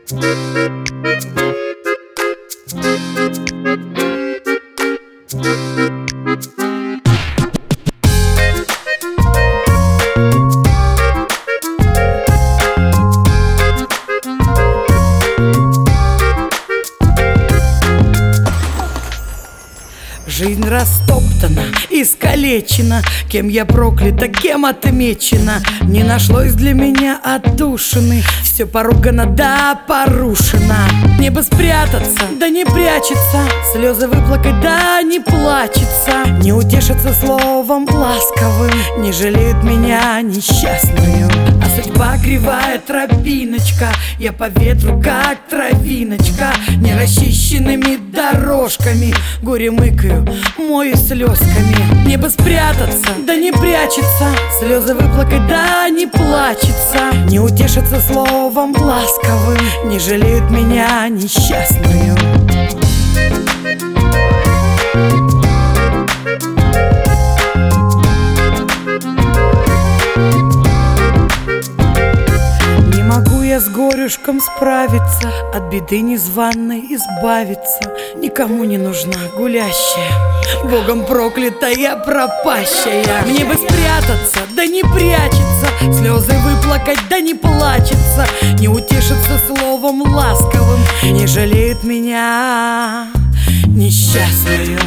Жизнь растоптана, искалечена, кем я проклята, кем отмечена. Не нашлось для меня отдушины, все поругано да порушено. Небо спрятаться, да не прячется, слезы выплакать, да не плачется. Не утешится словом ласковым, не жалеет меня несчастную. А судьба кривая тропиночка, я по ветру как травиночка. Не расчищенными дорожками горе мыкаю, мою слезками. Небо спрятаться, да не прячется, слезы выплакать, да не плачется. Не утешится словом ласковым, не жалеет меня несчастную. С горюшком справиться, от беды незваной избавиться. Никому не нужна гулящая, Богом проклятая пропащая. Мне бы спрятаться, да не прячется, слезы выплакать, да не плачется. Не утешится словом ласковым, не жалеет меня несчастную.